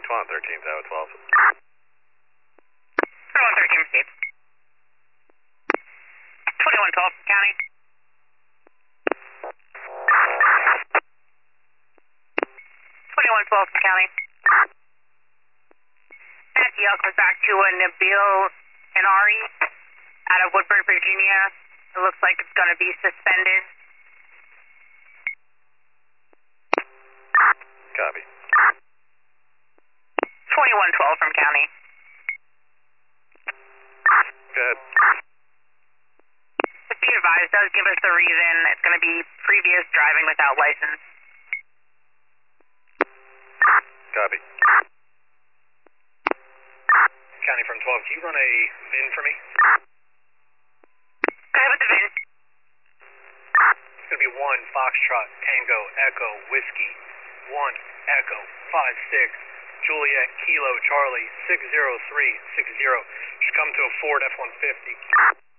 Swan 13, Tower 12. Swan 13, proceed. 2112, County. 2112, County. That DL comes back to a Nabil and Ari out of Woodford, Virginia. It looks like it's going to be suspended. Copy. 2112 from County. Go ahead. Just be advised, does give us the reason. It's going to be previous driving without license. Copy. County from 12, can you run a VIN for me? Go ahead with the VIN. It's going to be 1 Foxtrot Tango Echo Whiskey 1 Echo 56 Juliet Kilo Charlie 60360. Should come to a Ford F-150.